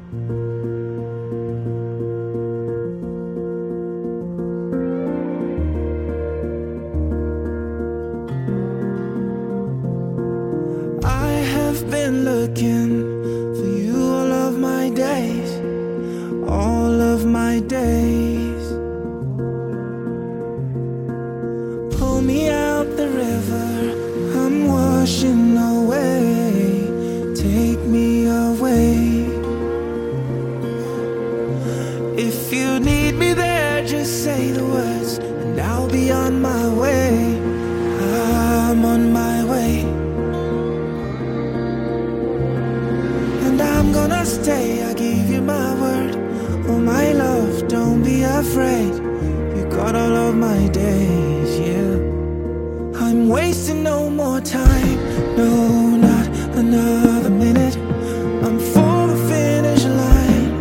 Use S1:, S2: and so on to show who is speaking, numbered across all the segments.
S1: I have been looking for you all of my days, all of my days. Pull me out the river, I'm washing away. Take me away. If you need me there, just say the words and I'll be on my way. I'm on my way. And I'm gonna stay, I give you my word. Oh my love, don't be afraid. You got all of my days, yeah. I'm wasting no more time, no, not another minute. I'm for the finish line.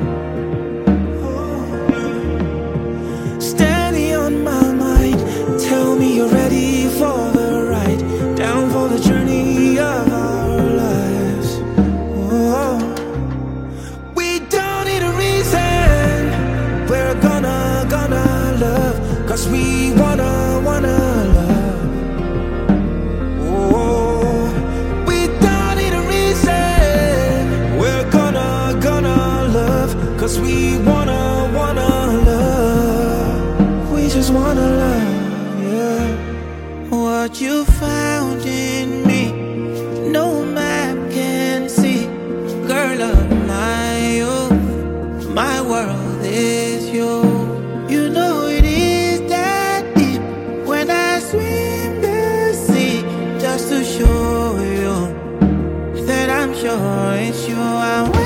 S1: Steady on my mind, tell me you're ready for the ride, down for the journey of our lives. Oh, we don't need a reason, we're gonna love, 'cause we wanna love. Cause we wanna love. We just wanna love, yeah. What you found in me, no map can see. Girl of my youth, my world is you. You know it is that deep when I swim the sea, just to show you that I'm sure it's you.